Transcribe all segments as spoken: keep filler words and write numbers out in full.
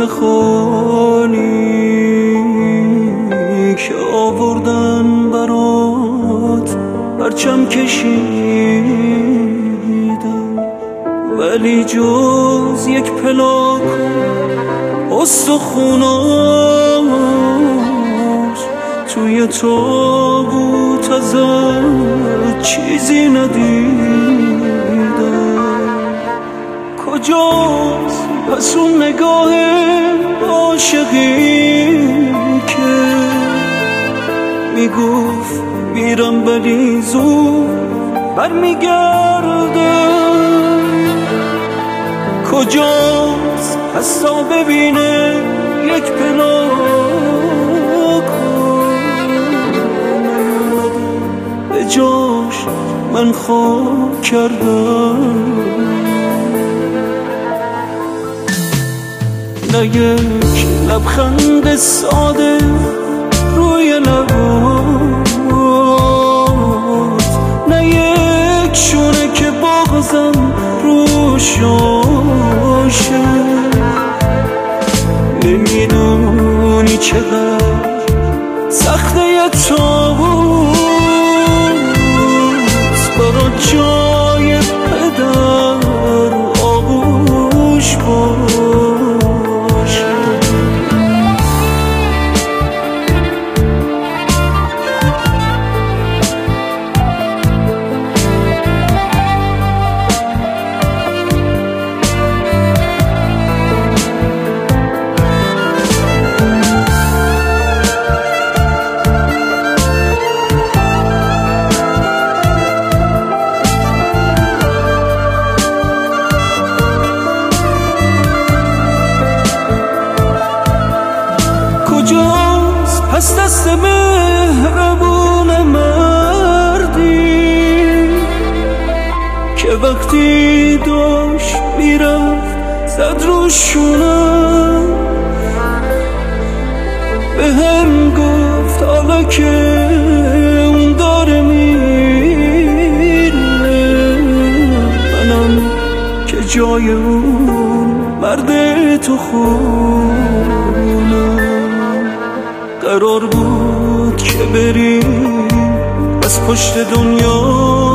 لبات خالی که آوردن برات پرچم کشیدم، ولی جز یک پلاک استخوناش توی تابوت ازت چیزی ندیدم. کجاست پس اون نگاه عاشقی که میگفت میرم ولی زود برمیگرده؟ کجاست پس تا ببینه یک پلاک به جاش من خاک کردم؟ نه یک لبخند ساده روی لبات، نه یک شونه که بغضم روشاشه. نمیدونی چقدر سخته یه تابوت برا جای پدر آغوش باشه. کجاست پس دست مهربون مردی که وقتی داشت میرفت زد رو شونم، به هم گفت حالا که اون داره میره منم که جای اون مرد تو خونم. قرار بود که بری از پشت دنیا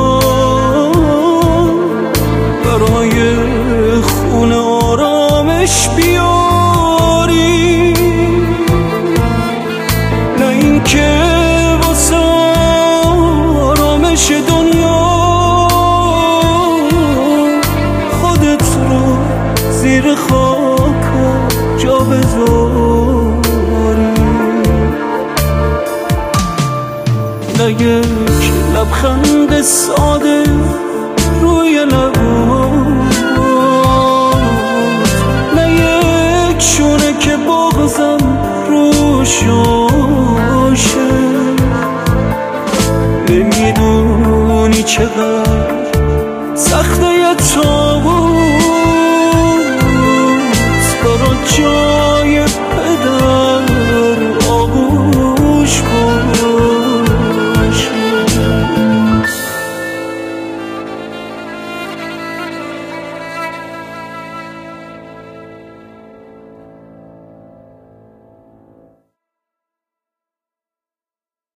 برای خونه آرامش بیاری، نه این که واسه آرامش دنیا خودت رو زیر خاک جا بذاری. نه یک لبخند ساده روی لبات، نه یک شونه که بغضم روشاشه. نمیدونی چقدر سخته یه تابوت